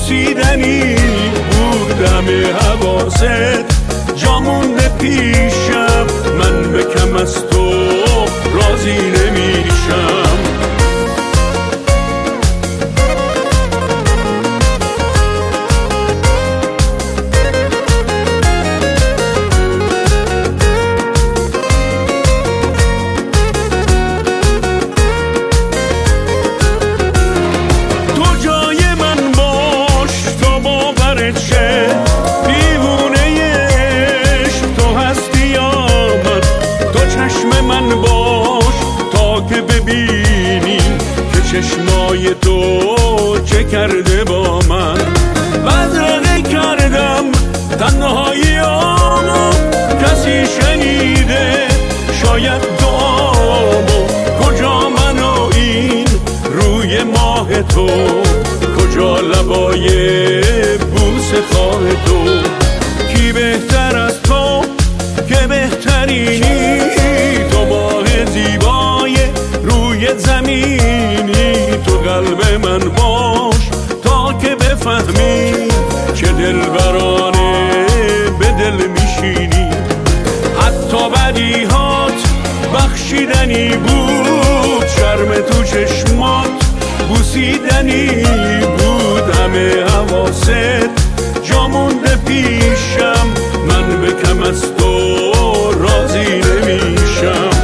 بوسیدنی بود همه حواست، جا مونده پیشم من به کم از تو راضی نمیشم. چشمای تو چه کرده با من، بدرقه کردم تنهاییامو، کسی شنیده شاید دعامو، کجا من و این روی ماه تو، کجا لبای بوسه خواه تو، کی بهتر از تو که بهترینی، تو ماه زیبای روی زمینی، تو قلب من باش تا که بفهمی چه دلبرانه به دل میشینی. حتی بدیهات بخشیدنی بود، شرم تو چشمات بوسیدنی بود همه حواست، جا مونده پیشم من به کم از تو راضی نمیشم.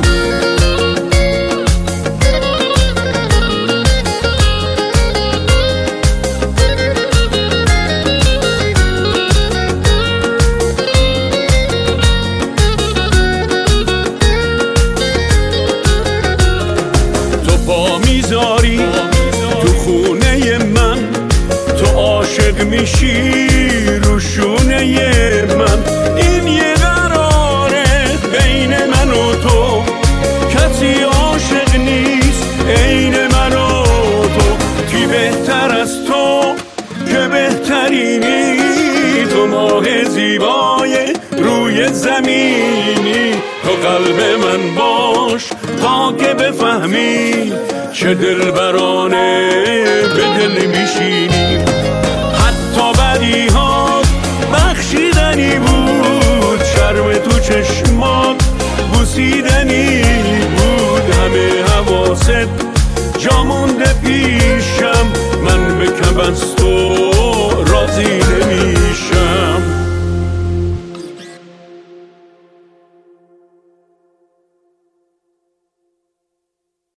تو خونه من تو عاشق میشی رو شونه من، این یه قراره بین من و تو، کسی عاشق نیست عین من و تو، کی بهتر از تو که بهترینی، تو ماه زیبای روی زمینی، تو قلب من باش تا که بفهمی چه دلبرانه به دل میشینی. حتی بدیهات بخشیدنی بود، شرم تو چشمات بوسیدنی بود همه حواست، جا مونده پیشم من به کم از تو راضی